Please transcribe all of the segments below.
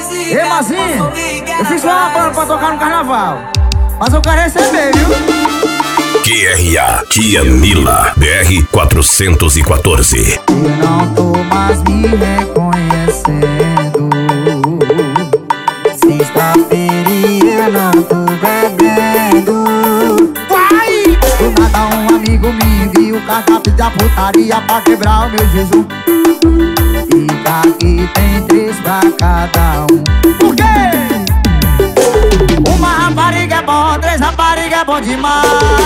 Ei, Mazinho, eu fiz uma banda pra tocar no carnaval, mas eu quero receber, viu? QRA, Tia Mila, BR 414. Eu não tô mais me reconhecendo. Sexta-feira eu não tô bebendo. Vai! Do nada um amigo me envia o cardápio da putaria pra quebrar o meu jejum. E daqui tem 3 pra cada um. Por quê? Uma rapariga é bom, 3 rapariga é bom demais.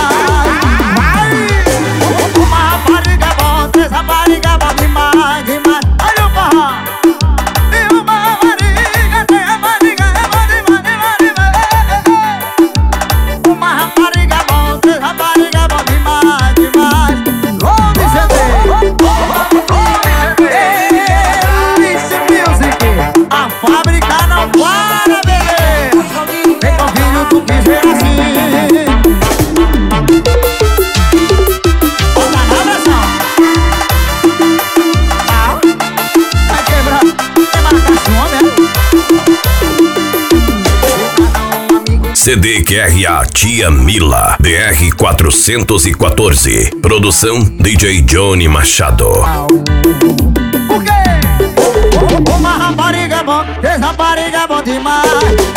Uma rapariga é bom, 3 rapariga é bom demais, demais. Olha o forró. E uma rapariga, 3 rapariga é bom demais, demais, demais. Uma rapariga é bom, 3 rapariga é bom demais, demais. Longe CD. A fábrica não para, bebê. Vem com o filho do que vê assim. Bota na pressão. Vai quebrar. Tem marcação, né? CD QRA, Tia Mila, BR 414. Produção DJ Johnny Machado. Por quê? Uma rapariga é bom, 3 rapariga é bom demais.